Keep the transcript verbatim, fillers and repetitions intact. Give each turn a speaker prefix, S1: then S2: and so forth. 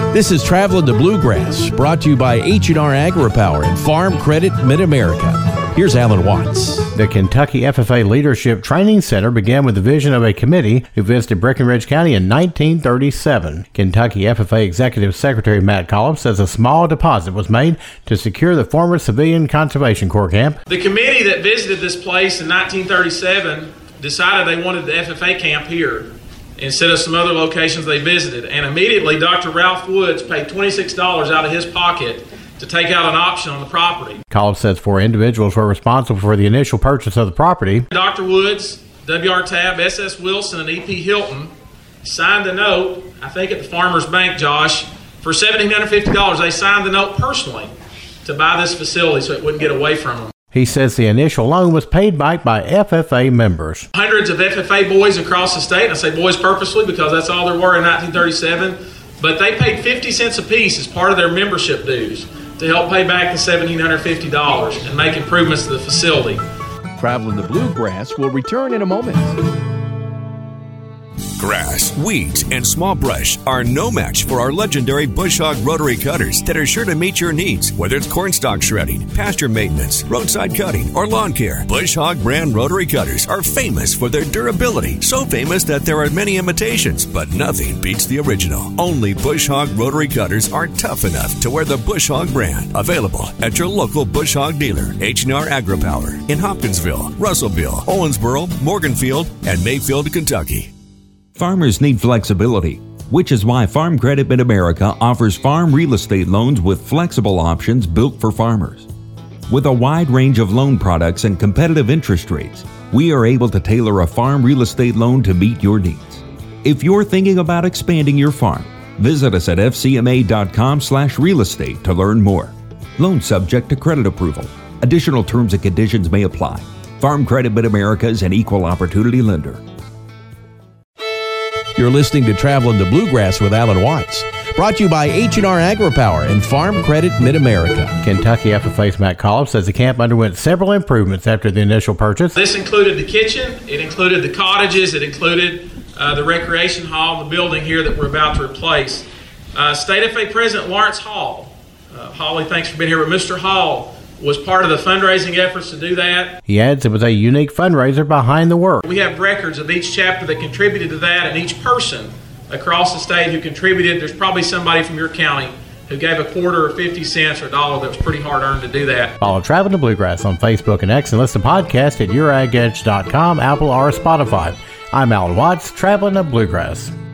S1: This is Traveling the Bluegrass, brought to you by H and R AgriPower and Farm Credit Mid-America. Here's Alan Watts.
S2: The Kentucky F F A Leadership Training Center began with the vision of a committee who visited Breckinridge County in nineteen thirty-seven. Kentucky F F A Executive Secretary Matt Collins says a small deposit was made to secure the former Civilian Conservation Corps camp.
S3: The committee that visited this place in nineteen thirty-seven decided they wanted the F F A camp here instead of some other locations they visited. And immediately, Doctor Ralph Woods paid twenty-six dollars out of his pocket to take out an option on the property.
S2: Collins says four individuals were responsible for the initial purchase of the property.
S3: Doctor Woods, W R Tabb, S S Wilson, and E P Hilton signed a note, I think at the Farmers Bank, Josh, for one thousand seven hundred fifty dollars. They signed the note personally to buy this facility so it wouldn't get away from them.
S2: He says the initial loan was paid back by F F A members.
S3: Hundreds of F F A boys across the state, and I say boys purposely because that's all there were in nineteen thirty-seven, but they paid fifty cents apiece as part of their membership dues to help pay back the one thousand seven hundred fifty dollars and make improvements to the facility.
S1: Traveling the Bluegrass will return in a moment.
S4: Grass, weeds, and small brush are no match for our legendary Bush Hog rotary cutters that are sure to meet your needs. Whether it's cornstalk shredding, pasture maintenance, roadside cutting, or lawn care, Bush Hog brand rotary cutters are famous for their durability. So famous that there are many imitations, but nothing beats the original. Only Bush Hog rotary cutters are tough enough to wear the Bush Hog brand. Available at your local Bush Hog dealer, H and R AgriPower, in Hopkinsville, Russellville, Owensboro, Morganfield, and Mayfield, Kentucky.
S5: Farmers need flexibility, which is why Farm Credit Mid-America offers farm real estate loans with flexible options built for farmers. With a wide range of loan products and competitive interest rates, we are able to tailor a farm real estate loan to meet your needs. If you're thinking about expanding your farm, visit us at f c m a dot com slash real estate to learn more. Loan subject to credit approval. Additional terms and conditions may apply. Farm Credit Mid-America is an equal opportunity lender.
S1: You're listening to Traveling the Bluegrass with Alan Watts, brought to you by H and R AgriPower and Farm Credit Mid-America.
S2: Kentucky F F A's Matt Collins says the camp underwent several improvements after the initial purchase.
S3: This included the kitchen, it included the cottages, it included uh, the recreation hall, the building here that we're about to replace. Uh, State F A President Lawrence Hall, uh, Holly, thanks for being here, but Mister Hall was part of the fundraising efforts to do that.
S2: He adds it was a unique fundraiser behind the work.
S3: We have records of each chapter that contributed to that and each person across the state who contributed. There's probably somebody from your county who gave a quarter or fifty cents or a dollar that was pretty hard earned to do that.
S2: Follow Traveling the Bluegrass on Facebook and X and listen to podcasts at your ag edge dot com, Apple, or Spotify. I'm Alan Watts, Traveling the Bluegrass.